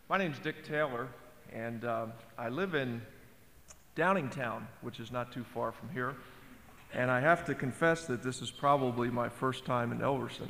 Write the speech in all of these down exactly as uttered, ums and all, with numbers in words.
My name's Dick Taylor, and uh, I live in Downingtown, which is not too far from here. And I have to confess that this is probably my first time in Elverson.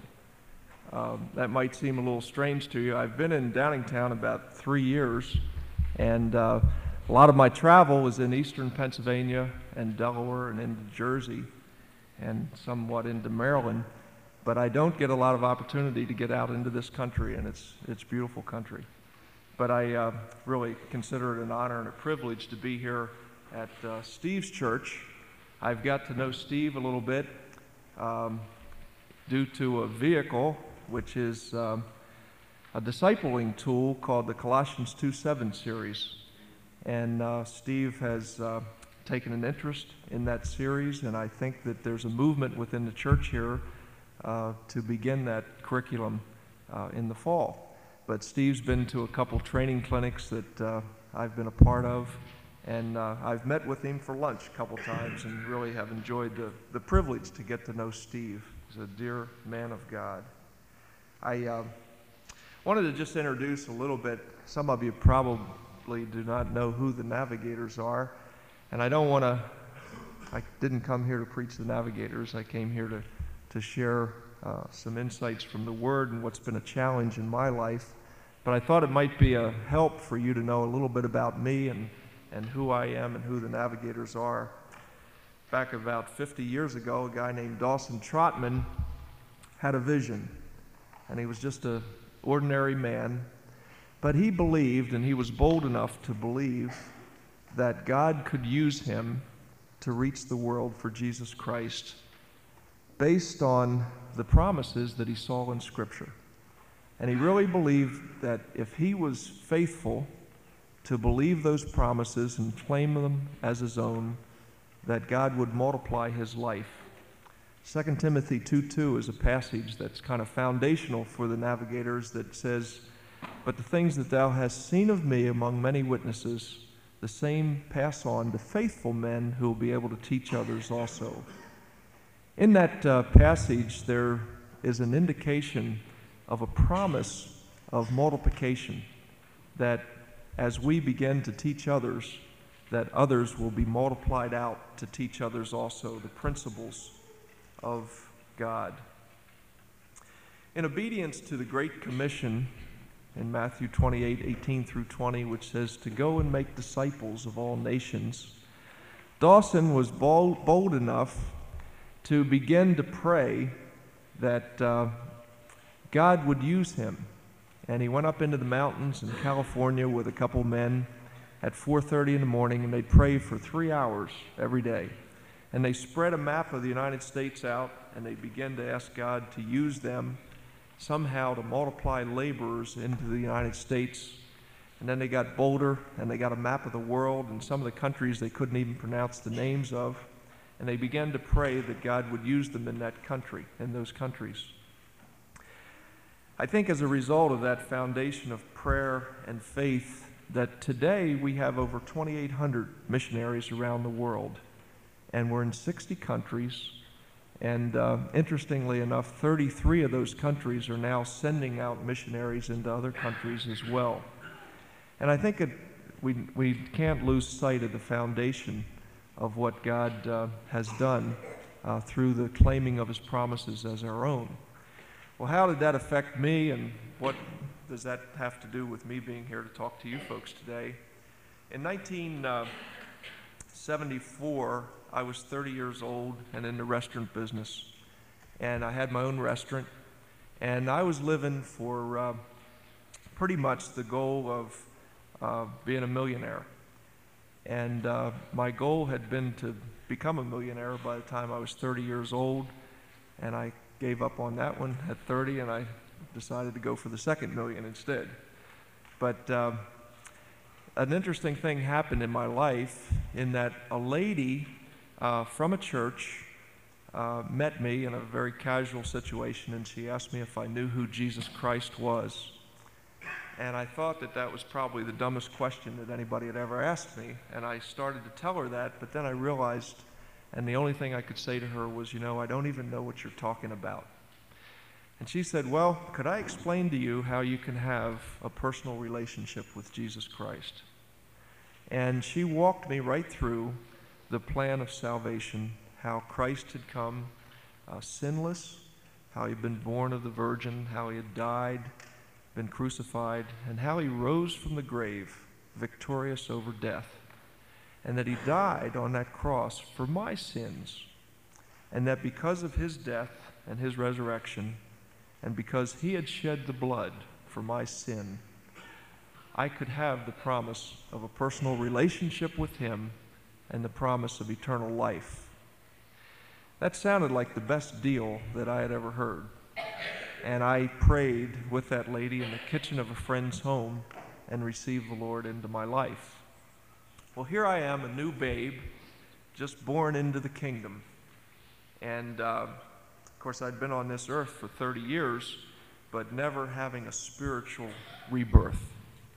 Um, that might seem a little strange to you. I've been in Downingtown about three years, and uh, a lot of my travel was in eastern Pennsylvania and Delaware and into Jersey and somewhat into Maryland. But I don't get a lot of opportunity to get out into this country, and it's, it's beautiful country. But I uh, really consider it an honor and a privilege to be here at uh, Steve's church. I've got to know Steve a little bit um, due to a vehicle, which is um, a discipling tool called the Colossians two seven series. And uh, Steve has uh, taken an interest in that series, and I think that there's a movement within the church here uh, to begin that curriculum uh, in the fall. But Steve's been to a couple training clinics that uh, I've been a part of, and uh, I've met with him for lunch a couple times and really have enjoyed the, the privilege to get to know Steve. He's a dear man of God. I uh, wanted to just introduce a little bit. Some of you probably do not know who the Navigators are, and I don't want to, I didn't come here to preach the Navigators. I came here to, to share uh, some insights from the Word and what's been a challenge in my life. But I thought it might be a help for you to know a little bit about me and, and who I am and who the Navigators are. Back about fifty years ago, a guy named Dawson Trotman had a vision, and he was just an ordinary man, but he believed, and he was bold enough to believe, that God could use him to reach the world for Jesus Christ based on the promises that he saw in Scripture. And he really believed that if he was faithful to believe those promises and claim them as his own, that God would multiply his life. Second Timothy two two is a passage that's kind of foundational for the Navigators that says, "But the things that thou hast seen of me among many witnesses, the same pass on to faithful men who will be able to teach others also." In that uh, passage, there is an indication of a promise of multiplication, that as we begin to teach others, that others will be multiplied out to teach others also the principles of God. In obedience to the Great Commission in Matthew twenty-eight, eighteen through twenty, which says to go and make disciples of all nations, Dawson was bold, bold enough to begin to pray that uh, God would use him. And he went up into the mountains in California with a couple men at four thirty in the morning, and they'd pray for three hours every day. And they spread a map of the United States out, and they began to ask God to use them somehow to multiply laborers into the United States. And then they got bolder, and they got a map of the world and some of the countries they couldn't even pronounce the names of. And they began to pray that God would use them in that country, in those countries. I think as a result of that foundation of prayer and faith, that today we have over twenty-eight hundred missionaries around the world, and we're in sixty countries, and uh, interestingly enough, thirty-three of those countries are now sending out missionaries into other countries as well. And I think it, we, we can't lose sight of the foundation of what God uh, has done uh, through the claiming of his promises as our own. Well, how did that affect me, and what does that have to do with me being here to talk to you folks today? In nineteen seventy-four, I was thirty years old and in the restaurant business, and I had my own restaurant, and I was living for uh, pretty much the goal of uh, being a millionaire. And uh, my goal had been to become a millionaire by the time I was thirty years old, and I gave up on that one at thirty, and I decided to go for the second million instead. But uh, an interesting thing happened in my life in that a lady uh, from a church uh, met me in a very casual situation, and she asked me if I knew who Jesus Christ was. And I thought that that was probably the dumbest question that anybody had ever asked me, and I started to tell her that, but then I realized, and the only thing I could say to her was, you know, I don't even know what you're talking about. And she said, well, could I explain to you how you can have a personal relationship with Jesus Christ? And she walked me right through the plan of salvation, how Christ had come uh, sinless, how he'd been born of the Virgin, how he had died, been crucified, and how he rose from the grave victorious over death, and that he died on that cross for my sins, and that because of his death and his resurrection, and because he had shed the blood for my sin, I could have the promise of a personal relationship with him and the promise of eternal life. That sounded like the best deal that I had ever heard. And I prayed with that lady in the kitchen of a friend's home and received the Lord into my life. Well, here I am, a new babe, just born into the kingdom. And uh, of course, I'd been on this earth for thirty years, but never having a spiritual rebirth.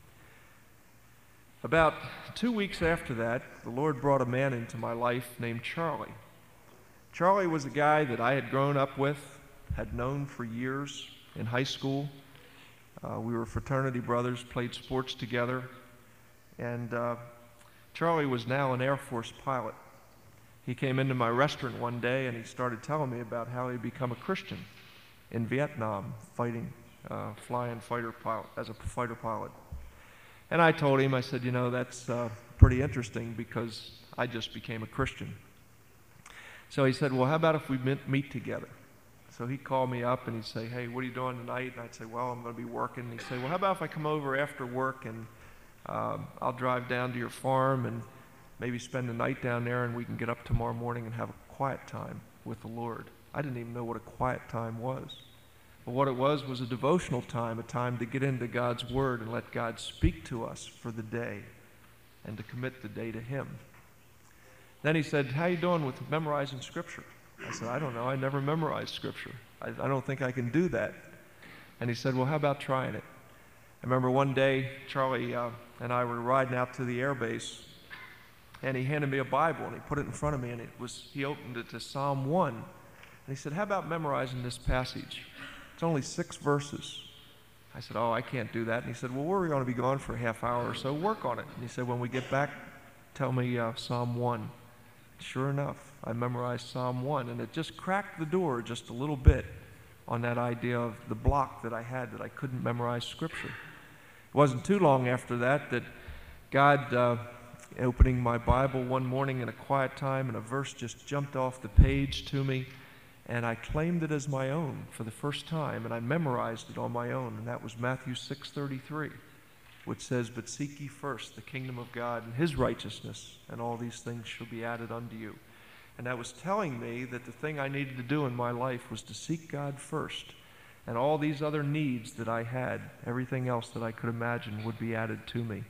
About two weeks after that, the Lord brought a man into my life named Charlie. Charlie was a guy that I had grown up with, had known for years in high school. Uh, we were fraternity brothers, played sports together, and uh, Charlie was now an Air Force pilot. He came into my restaurant one day and he started telling me about how he'd become a Christian in Vietnam, fighting, uh, flying fighter pilot, as a fighter pilot. And I told him, I said, you know, that's uh, pretty interesting because I just became a Christian. So he said, well, how about if we meet together? So he'd call me up and he'd say, hey, what are you doing tonight? And I'd say, well, I'm going to be working. And he'd say, well, how about if I come over after work and uh, I'll drive down to your farm and maybe spend the night down there and we can get up tomorrow morning and have a quiet time with the Lord. I didn't even know what a quiet time was. But what it was was a devotional time, a time to get into God's Word and let God speak to us for the day and to commit the day to Him. Then he said, how you doing with memorizing Scripture? I said, I don't know. I never memorized Scripture. I, I don't think I can do that. And he said, well, how about trying it? I remember one day, Charlie uh, and I were riding out to the air base, and he handed me a Bible, and he put it in front of me, and it was he opened it to Psalm one. And he said, how about memorizing this passage? It's only six verses. I said, oh, I can't do that. And he said, well, we're going to be gone for a half hour or so. Work on it. And he said, when we get back, tell me uh, Psalm one. Sure enough, I memorized Psalm one, and it just cracked the door just a little bit on that idea of the block that I had that I couldn't memorize Scripture. It wasn't too long after that that God, uh, opening my Bible one morning in a quiet time, and a verse just jumped off the page to me, and I claimed it as my own for the first time, and I memorized it on my own, and that was Matthew six thirty-three, which says, but seek ye first the kingdom of God and His righteousness, and all these things shall be added unto you. And that was telling me that the thing I needed to do in my life was to seek God first, and all these other needs that I had, everything else that I could imagine, would be added to me.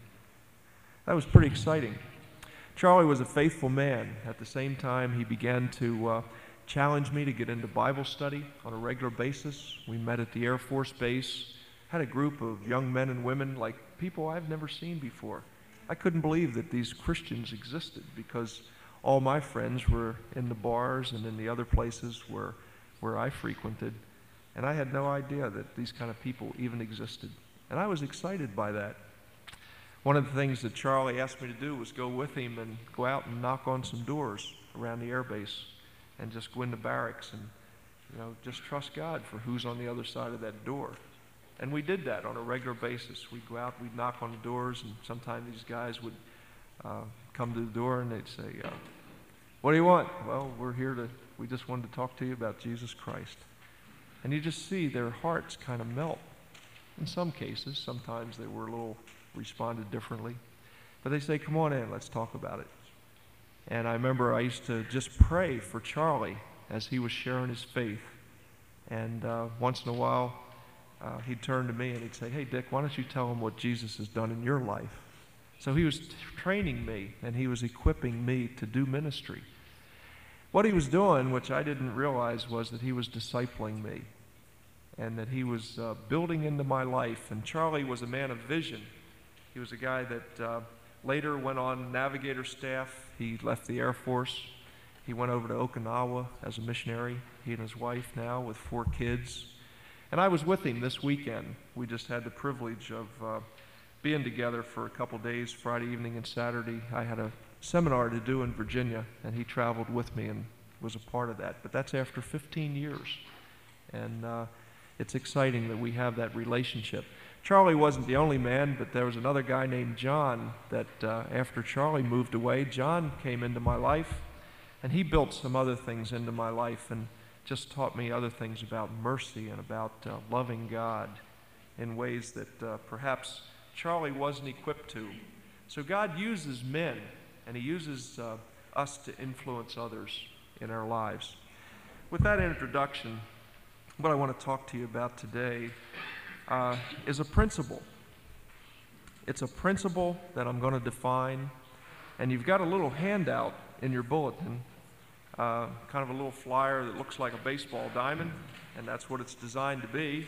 That was pretty exciting. Charlie was a faithful man. At the same time, he began to uh, challenge me to get into Bible study on a regular basis. We met at the Air Force Base, had a group of young men and women like people I've never seen before. I couldn't believe that these Christians existed because all my friends were in the bars and in the other places where, where I frequented, and I had no idea that these kind of people even existed. And I was excited by that. One of the things that Charlie asked me to do was go with him and go out and knock on some doors around the air base and just go into barracks and, you know, just trust God for who's on the other side of that door. And we did that on a regular basis. We'd go out, we'd knock on the doors, and sometimes these guys would uh, come to the door and they'd say, uh, what do you want? Well, we're here to, we just wanted to talk to you about Jesus Christ. And you just see their hearts kind of melt. In some cases, sometimes they were a little, responded differently. But they say, come on in, let's talk about it. And I remember I used to just pray for Charlie as he was sharing his faith. And uh, once in a while, uh, he'd turn to me and he'd say, hey, Dick, why don't you tell him what Jesus has done in your life? So he was t- training me, and he was equipping me to do ministry. What he was doing, which I didn't realize, was that he was discipling me and that he was uh, building into my life. And Charlie was a man of vision. He was a guy that uh, later went on navigator staff. He left the Air Force. He went over to Okinawa as a missionary, he and his wife now with four kids. And I was with him this weekend. We just had the privilege of uh, being together for a couple days, Friday evening and Saturday. I had a seminar to do in Virginia, and he traveled with me and was a part of that. But that's after fifteen years. And uh, it's exciting that we have that relationship. Charlie wasn't the only man, but there was another guy named John that uh, after Charlie moved away, John came into my life, and he built some other things into my life and just taught me other things about mercy and about uh, loving God in ways that uh, perhaps Charlie wasn't equipped to. So God uses men, and he uses uh, us to influence others in our lives. With that introduction, what I want to talk to you about today uh, is a principle. It's a principle that I'm going to define, and you've got a little handout in your bulletin, uh, kind of a little flyer that looks like a baseball diamond, and that's what it's designed to be.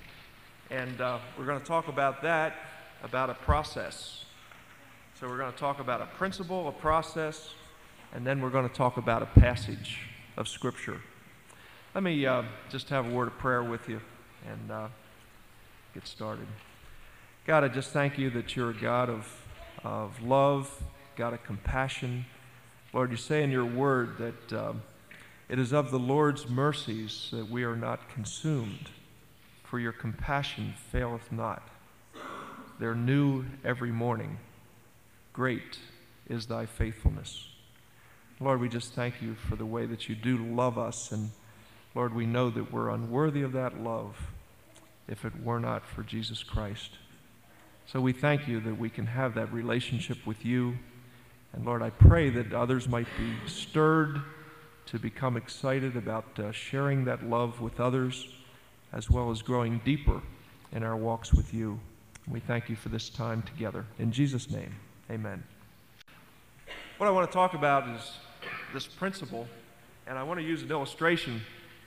And uh, we're going to talk about that, about a process. So we're going to talk about a principle, a process, and then we're going to talk about a passage of Scripture. Let me uh, just have a word of prayer with you and uh, get started. God, I just thank you that you're a God of, of love, God of compassion. Lord, you say in your word that uh, it is of the Lord's mercies that we are not consumed, for your compassion faileth not. They're new every morning. Great is thy faithfulness. Lord, we just thank you for the way that you do love us, and Lord, we know that we're unworthy of that love if it were not for Jesus Christ. So we thank you that we can have that relationship with you. And Lord, I pray that others might be stirred to become excited about uh, sharing that love with others, as well as growing deeper in our walks with you. We thank you for this time together. In Jesus' name, amen. What I want to talk about is this principle, and I want to use an illustration.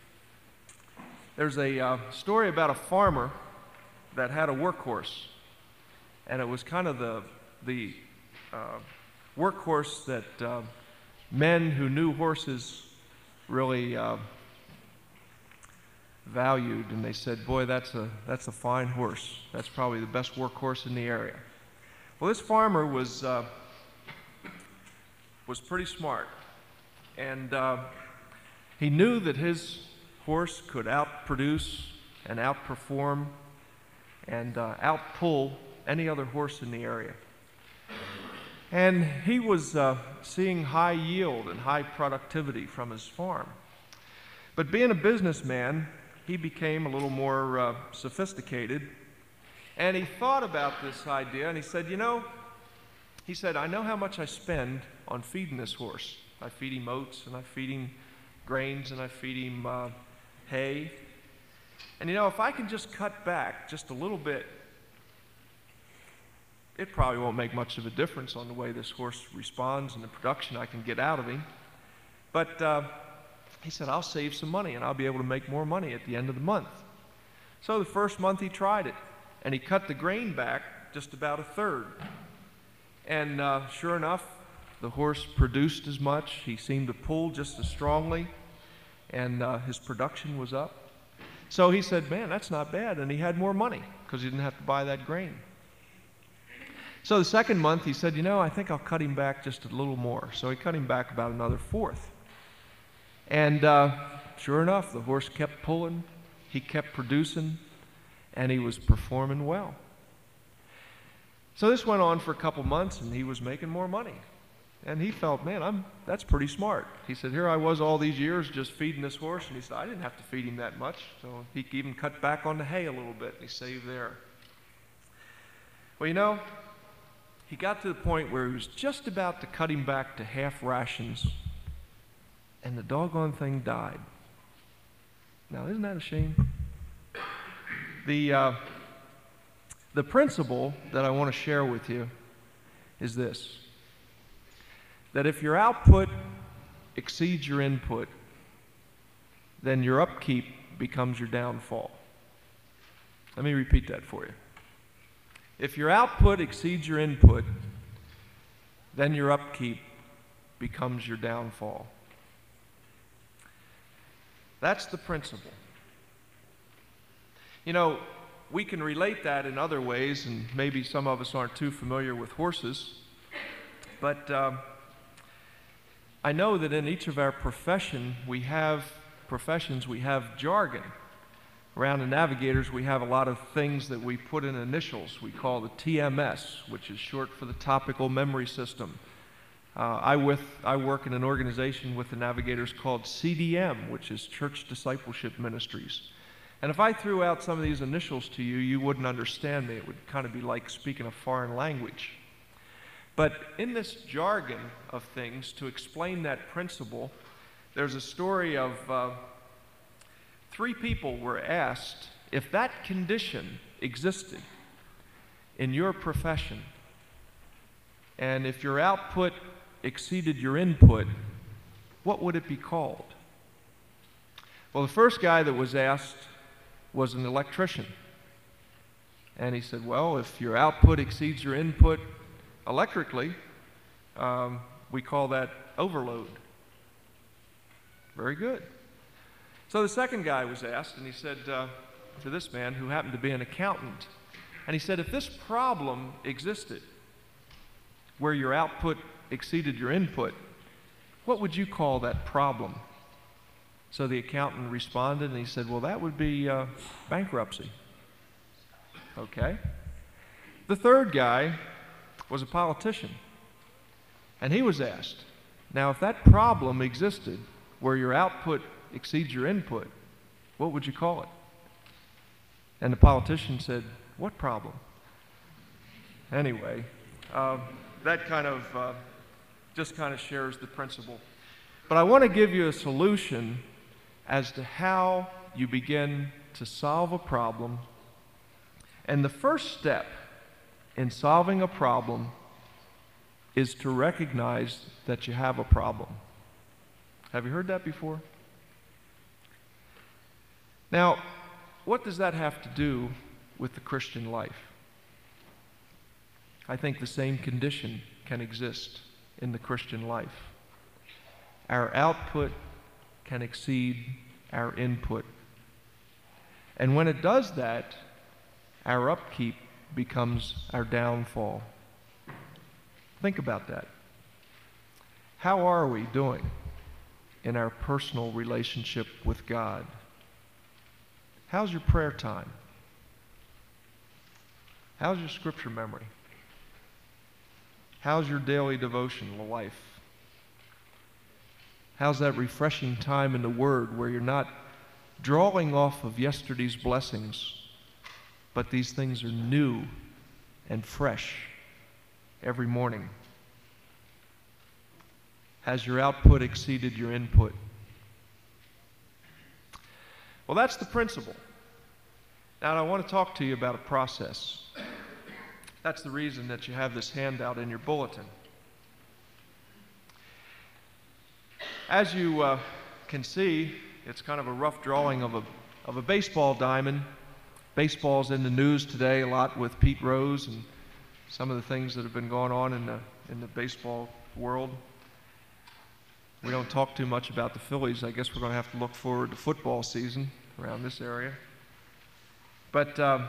There's a uh, story about a farmer that had a workhorse, and it was kind of the, the uh, workhorse that uh, men who knew horses really uh, valued, and they said, boy, that's a, that's a fine horse. That's probably the best workhorse in the area. Well, this farmer was, uh, was pretty smart, and uh, he knew that his horse could outproduce and outperform and uh, outpull any other horse in the area. And he was uh, seeing high yield and high productivity from his farm. But being a businessman, he became a little more uh, sophisticated, and he thought about this idea, and he said, you know, he said, I know how much I spend on feeding this horse. I feed him oats, and I feed him grains, and I feed him uh, hay. And you know, if I can just cut back just a little bit, it probably won't make much of a difference on the way this horse responds and the production I can get out of him. But uh, he said, I'll save some money and I'll be able to make more money at the end of the month. So the first month he tried it, and he cut the grain back just about a third. And uh, sure enough, the horse produced as much. He seemed to pull just as strongly, and uh, his production was up. So he said, man, that's not bad. And he had more money because he didn't have to buy that grain. So the second month he said, you know, I think I'll cut him back just a little more. So he cut him back about another fourth. And uh, sure enough, the horse kept pulling, he kept producing, and he was performing well. So this went on for a couple months, and he was making more money. And he felt, man, I'm, that's pretty smart. He said, here I was all these years just feeding this horse, and he said, I didn't have to feed him that much. So he even cut back on the hay a little bit, and he saved there. Well, you know, he got to the point where he was just about to cut him back to half rations, and the doggone thing died. Now, isn't that a shame? The, uh, the principle that I want to share with you is this, that if your output exceeds your input, then your upkeep becomes your downfall. Let me repeat that for you. If your output exceeds your input, then your upkeep becomes your downfall. That's the principle. You know, we can relate that in other ways, and maybe some of us aren't too familiar with horses, but um, I know that in each of our profession, we have professions, we have jargon. Around the navigators, we have a lot of things that we put in initials. We call the T M S, which is short for the Topical Memory System. Uh, I, with, I work in an organization with the navigators called C D M, which is Church Discipleship Ministries. And if I threw out some of these initials to you, you wouldn't understand me. It would kind of be like speaking a foreign language. But in this jargon of things, to explain that principle, there's a story of uh, three people were asked if that condition existed in your profession, and if your output exceeded your input, what would it be called? Well, the first guy that was asked was an electrician. And he said, well, if your output exceeds your input electrically, um, we call that overload. Very good. So the second guy was asked, and he said uh, to this man, who happened to be an accountant, and he said, if this problem existed where your output exceeded your input, what would you call that problem? So the accountant responded, and he said, well, that would be uh, bankruptcy. Okay. The third guy was a politician, and he was asked, now if that problem existed where your output exceeds your input, what would you call it? And the politician said, what problem? Anyway, uh, that kind of uh, just kind of shares the principle. But I want to give you a solution as to how you begin to solve a problem. And the first step in solving a problem is to recognize that you have a problem. Have you heard that before? Now, what does that have to do with the Christian life? I think the same condition can exist in the Christian life. Our output can exceed our input. And when it does that, our upkeep becomes our downfall. Think about that. How are we doing in our personal relationship with God? How's your prayer time? How's your scripture memory? How's your daily devotional life? How's that refreshing time in the Word where you're not drawing off of yesterday's blessings, but these things are new and fresh every morning? Has your output exceeded your input? Well, that's the principle. Now, I want to talk to you about a process. That's the reason that you have this handout in your bulletin. As you uh, can see, it's kind of a rough drawing of a, of a baseball diamond. Baseball's in the news today a lot with Pete Rose and some of the things that have been going on in the, in the baseball world. We don't talk too much about the Phillies. I guess we're going to have to look forward to football season around this area. But, um,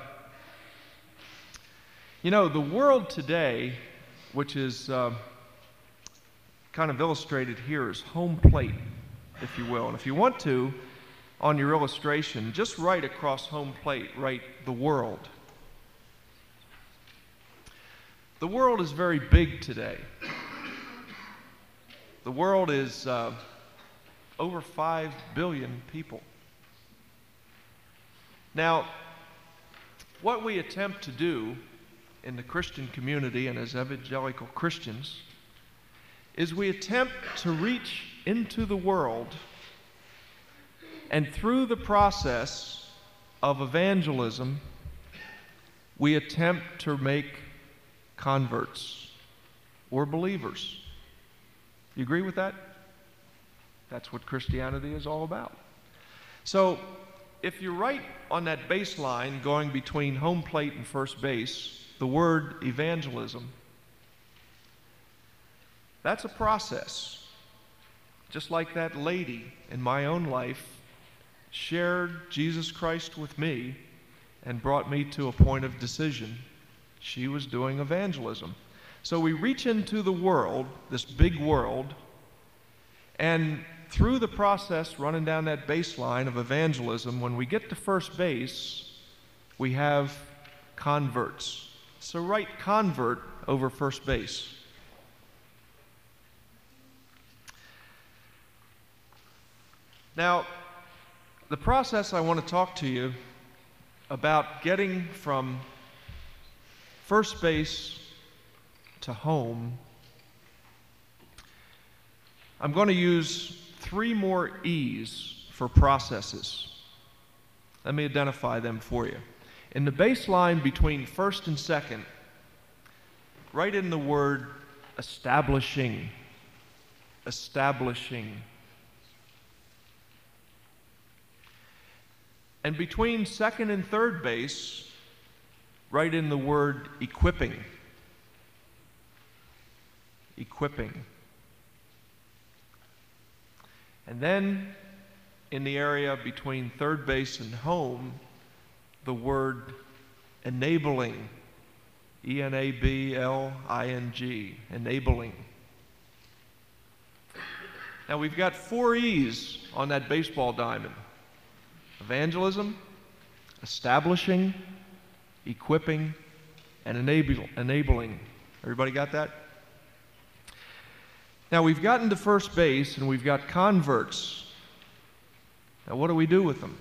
you know, the world today, which is uh, kind of illustrated here, is home plate, if you will. And if you want to, on your illustration, just write across home plate, write the world. The world is very big today. The world is uh, over five billion people. Now, what we attempt to do in the Christian community and as evangelical Christians is we attempt to reach into the world, and through the process of evangelism, we attempt to make converts or believers. You agree with that? That's what Christianity is all about. So, if you write on that baseline going between home plate and first base the word evangelism, that's a process. Just like that lady in my own life shared Jesus Christ with me and brought me to a point of decision. She was doing evangelism. So we reach into the world, this big world, and through the process, running down that baseline of evangelism, when we get to first base, we have converts. So write convert over first base. Now, the process I want to talk to you about getting from first base to home, I'm going to use three more E's for processes. Let me identify them for you. In the baseline between first and second, write in the word establishing. Establishing. And between second and third base, write in the word equipping. Equipping. And then in the area between third base and home, the word enabling. E N A B L I N G. Enabling. Now we've got four E's on that baseball diamond. Evangelism, establishing, equipping, and enable, enabling. Everybody got that? Now we've gotten to first base and we've got converts. Now what do we do with them?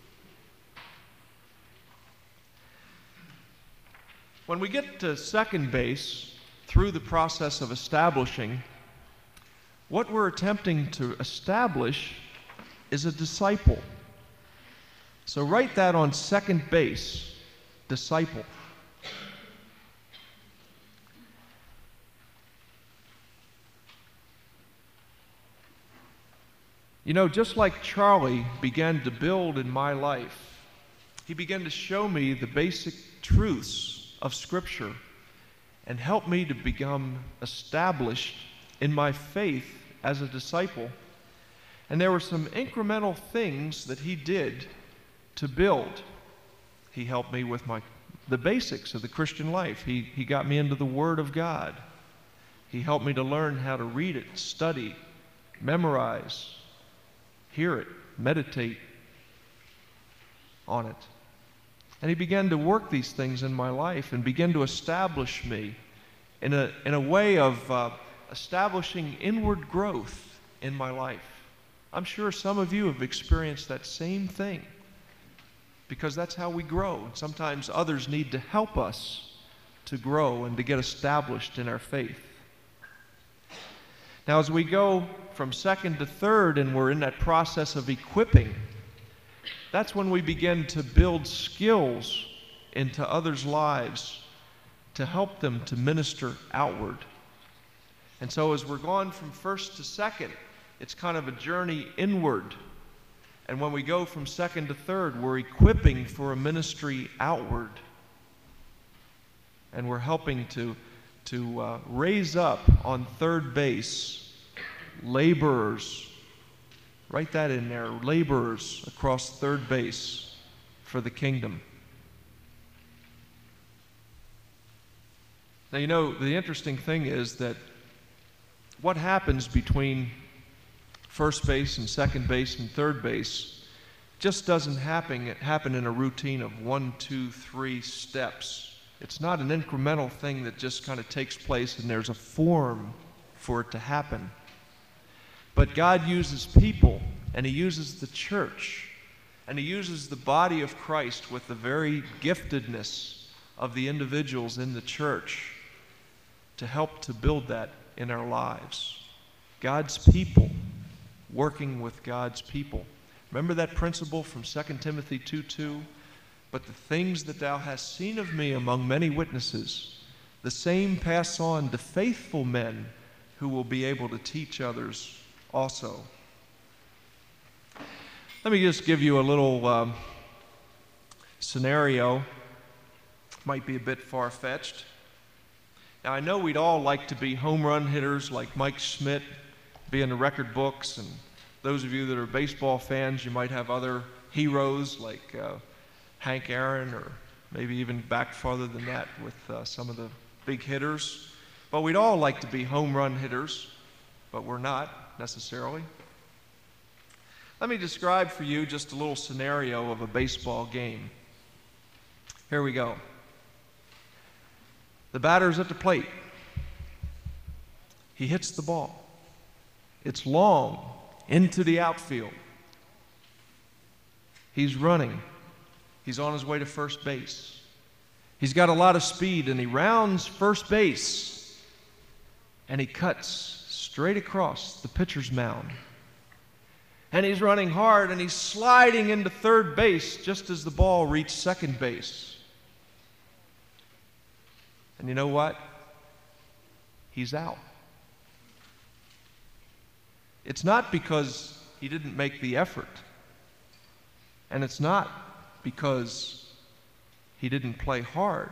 When we get to second base, through the process of establishing, what we're attempting to establish is a disciple. So write that on second base, disciple. You know, just like Charlie began to build in my life, he began to show me the basic truths of Scripture and help me to become established in my faith as a disciple. And there were some incremental things that he did to build. He helped me with my the basics of the Christian life. He, he got me into the Word of God. He helped me to learn how to read it, study, memorize, hear it, meditate on it. And he began to work these things in my life and began to establish me in a, in a way of uh, establishing inward growth in my life. I'm sure some of you have experienced that same thing, because that's how we grow. Sometimes others need to help us to grow and to get established in our faith. Now, as we go from second to third and we're in that process of equipping, that's when we begin to build skills into others' lives to help them to minister outward. And so as we're going from first to second, it's kind of a journey inward. And when we go from second to third, we're equipping for a ministry outward. And we're helping to, to uh, raise up on third base laborers. Write that in there, laborers across third base for the kingdom. Now, you know, the interesting thing is that what happens between first base and second base and third base just doesn't happen, happen in a routine of one, two, three steps. It's not an incremental thing that just kind of takes place and there's a form for it to happen. But God uses people, and He uses the church, and He uses the body of Christ with the very giftedness of the individuals in the church to help to build that in our lives. God's people working with God's people. Remember that principle from Second Timothy two two? But the things that thou hast seen of me among many witnesses, the same pass on to faithful men who will be able to teach others also. Let me just give you a little um, scenario. Might be a bit far-fetched. Now, I know we'd all like to be home run hitters like Mike Schmidt, be in the record books, and those of you that are baseball fans, you might have other heroes like uh, Hank Aaron, or maybe even back farther than that with uh, some of the big hitters. But we'd all like to be home run hitters, but we're not necessarily. Let me describe for you just a little scenario of a baseball game. Here we go. The batter's at the plate. He hits the ball. It's long into the outfield. He's running. He's on his way to first base. He's got a lot of speed, and he rounds first base, and he cuts straight across the pitcher's mound. And he's running hard, and he's sliding into third base just as the ball reached second base. And you know what? He's out. It's not because he didn't make the effort. And it's not because he didn't play hard.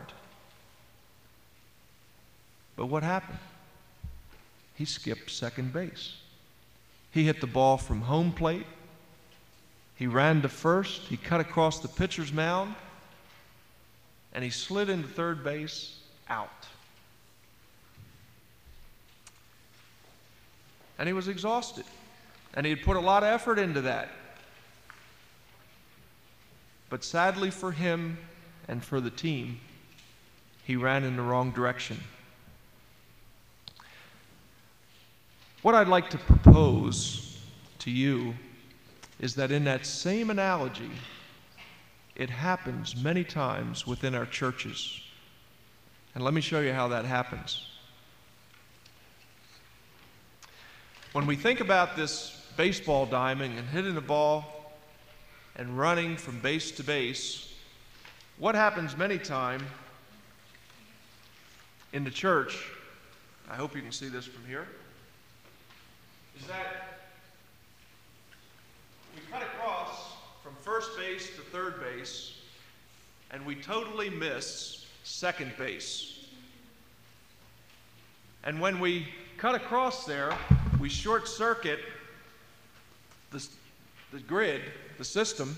But what happened? He skipped second base. He hit the ball from home plate. He ran to first. He cut across the pitcher's mound. And he slid into third base, out. And he was exhausted. And he had put a lot of effort into that. But sadly for him and for the team, he ran in the wrong direction. What I'd like to propose to you is that in that same analogy, it happens many times within our churches. And let me show you how that happens. When we think about this baseball diamond and hitting the ball and running from base to base, what happens many times in the church, I hope you can see this from here, is that we cut across from first base to third base, and we totally miss second base. And when we cut across there, we short circuit the, the grid, the system.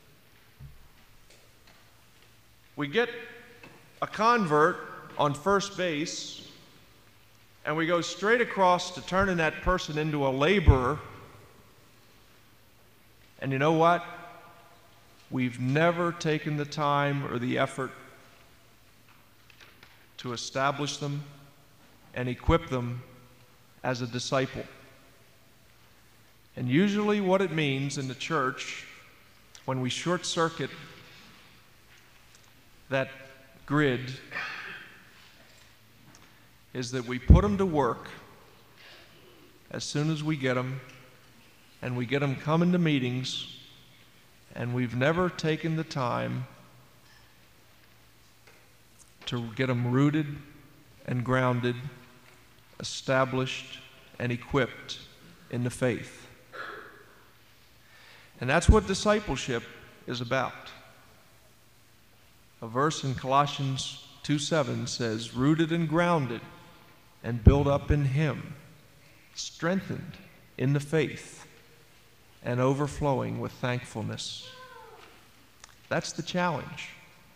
We get a convert on first base, and we go straight across to turning that person into a laborer. And you know what? We've never taken the time or the effort to establish them and equip them as a disciple. And usually what it means in the church, when we short circuit that grid, is that we put them to work as soon as we get them, and we get them coming to meetings, and we've never taken the time to get them rooted and grounded, established and equipped in the faith. And that's what discipleship is about. A verse in Colossians two seven says, rooted and grounded and built up in Him, strengthened in the faith and overflowing with thankfulness. That's the challenge.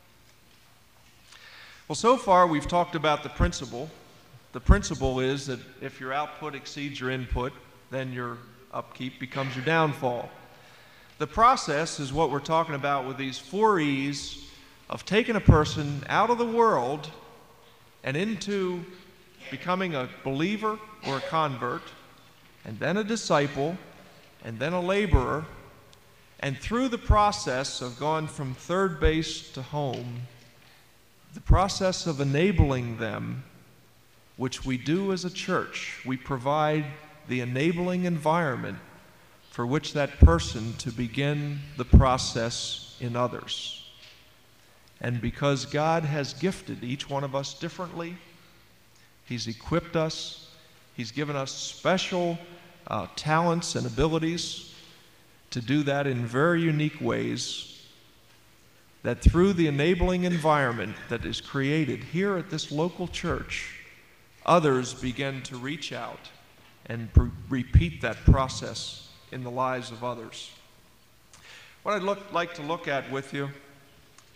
Well, so far we've talked about the principle. The principle is that if your output exceeds your input, then your upkeep becomes your downfall. The process is what we're talking about with these four E's of taking a person out of the world and into becoming a believer or a convert, and then a disciple, and then a laborer, and through the process of going from third base to home, the process of enabling them, which we do as a church, we provide the enabling environment for which that person to begin the process in others. And because God has gifted each one of us differently, He's equipped us, He's given us special uh, talents and abilities to do that in very unique ways, that through the enabling environment that is created here at this local church, others begin to reach out and re- repeat that process in the lives of others. What I'd look, like to look at with you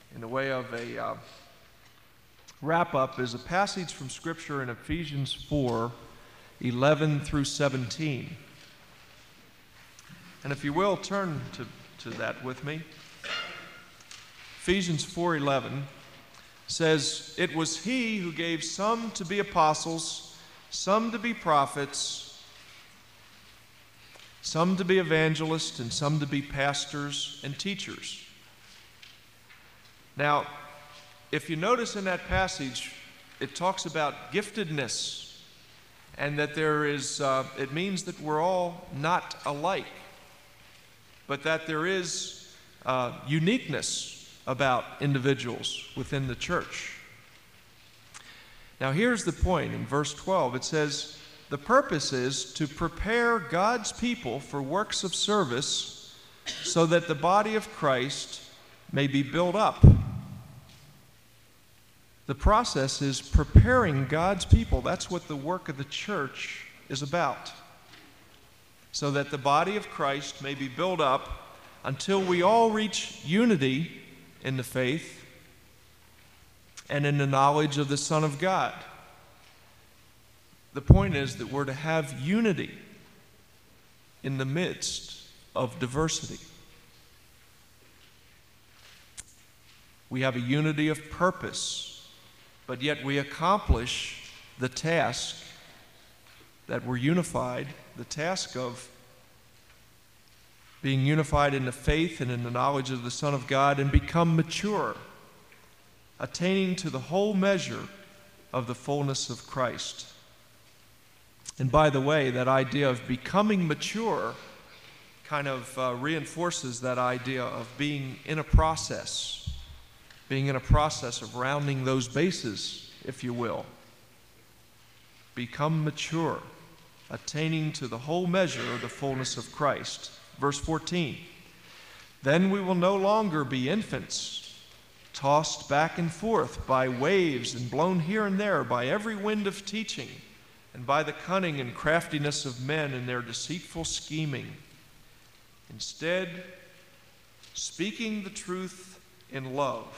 in the way of a uh, wrap-up is a passage from Scripture in Ephesians four, eleven through seventeen. And if you will, turn to, to that with me. Ephesians four eleven says, "It was he who gave some to be apostles, some to be prophets, some to be evangelists, and some to be pastors and teachers." Now, if you notice in that passage, it talks about giftedness, and that there is, uh, it means that we're all not alike, but that there is uh, uniqueness about individuals within the church. Now, here's the point. In verse twelve, it says, "The purpose is to prepare God's people for works of service so that the body of Christ may be built up." The process is preparing God's people. That's what the work of the church is about. So that the body of Christ may be built up until we all reach unity in the faith and in the knowledge of the Son of God. The point is that we're to have unity in the midst of diversity. We have a unity of purpose, but yet we accomplish the task that we're unified, the task of being unified in the faith and in the knowledge of the Son of God, and become mature, attaining to the whole measure of the fullness of Christ. And by the way, that idea of becoming mature kind of uh, reinforces that idea of being in a process. being in a process of rounding those bases, if you will. Become mature, attaining to the whole measure of the fullness of Christ. Verse fourteen, "Then we will no longer be infants, tossed back and forth by waves and blown here and there by every wind of teaching, and by the cunning and craftiness of men in their deceitful scheming. Instead, speaking the truth in love,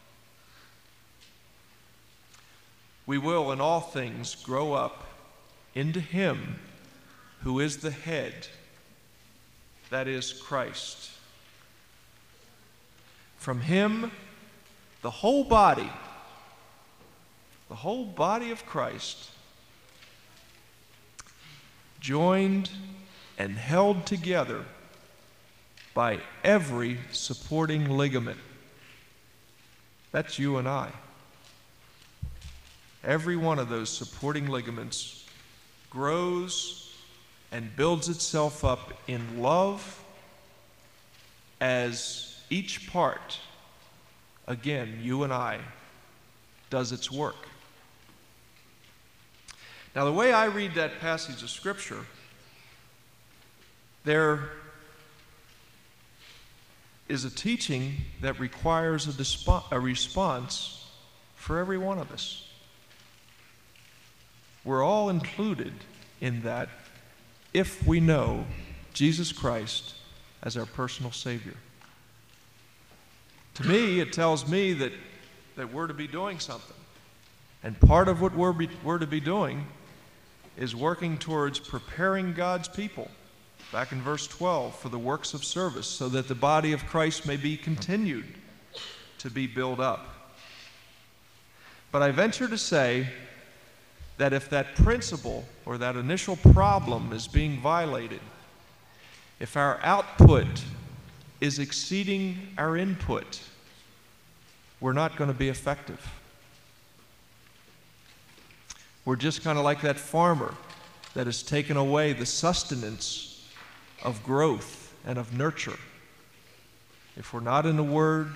we will in all things grow up into him who is the head, that is Christ. From him, the whole body, the whole body of Christ, joined and held together by every supporting ligament." That's you and I. Every one of those supporting ligaments grows and builds itself up in love as each part, again, you and I, does its work. Now, the way I read that passage of Scripture, there is a teaching that requires a, dispo- a response for every one of us. We're all included in that if we know Jesus Christ as our personal Savior. To me, it tells me that, that we're to be doing something. And part of what we're, be, we're to be doing is working towards preparing God's people, back in verse twelve, for the works of service, so that the body of Christ may be continued to be built up. But I venture to say that if that principle or that initial problem is being violated, if our output is exceeding our input, we're not going to be effective. We're just kind of like that farmer that has taken away the sustenance of growth and of nurture. If we're not in the Word,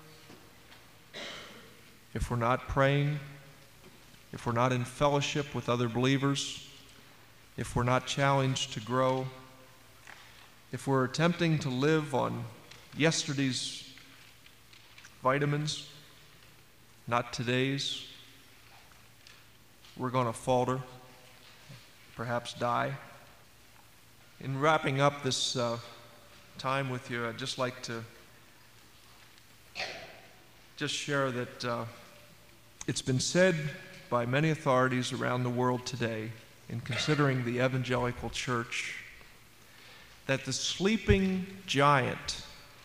if we're not praying, if we're not in fellowship with other believers, if we're not challenged to grow, if we're attempting to live on yesterday's vitamins, not today's, we're going to falter, perhaps die. In wrapping up this uh, time with you, I'd just like to just share that uh, it's been said by many authorities around the world today, in considering the evangelical church, that the sleeping giant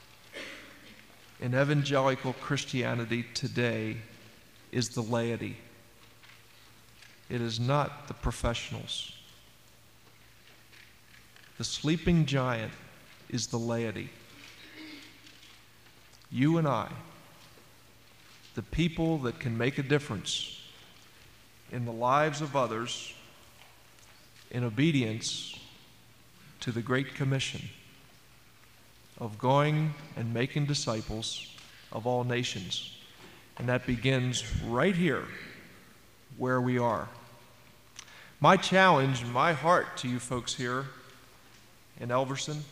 in evangelical Christianity today is the laity. It is not the professionals. The sleeping giant is the laity. You and I, the people that can make a difference in the lives of others in obedience to the Great Commission of going and making disciples of all nations. And that begins right here where we are. My challenge, my heart to you folks here in Elverson,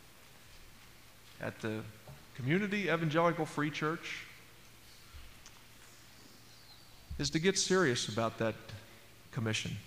at the Community Evangelical Free Church, is to get serious about that commission.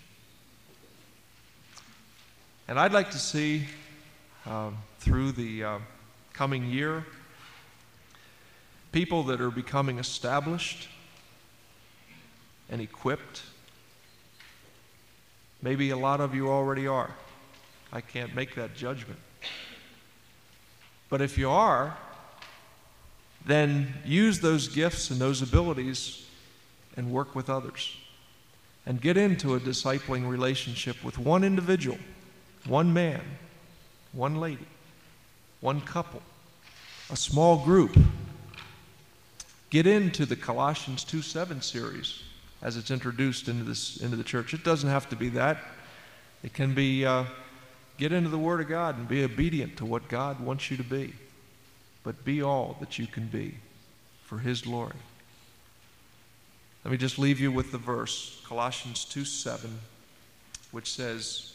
And I'd like to see uh, through the uh, coming year people that are becoming established and equipped. Maybe a lot of you already are. I can't make that judgment. But if you are, then use those gifts and those abilities and work with others. And get into a discipling relationship with one individual, one man, one lady, one couple, a small group. Get into the Colossians two seven series as it's introduced into this into the church. It doesn't have to be that. It can be uh, get into the Word of God and be obedient to what God wants you to be. But be all that you can be for His glory. Let me just leave you with the verse, Colossians two seven, which says,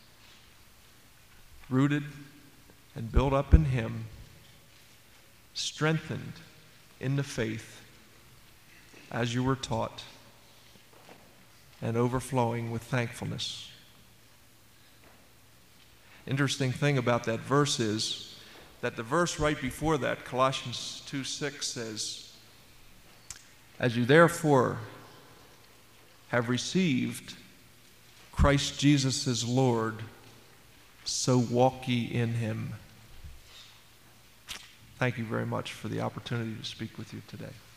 rooted and built up in Him, strengthened in the faith as you were taught, and overflowing with thankfulness. Interesting thing about that verse is that the verse right before that, Colossians two six, says, as you therefore have received Christ Jesus as Lord, so walk ye in Him. Thank you very much for the opportunity to speak with you today.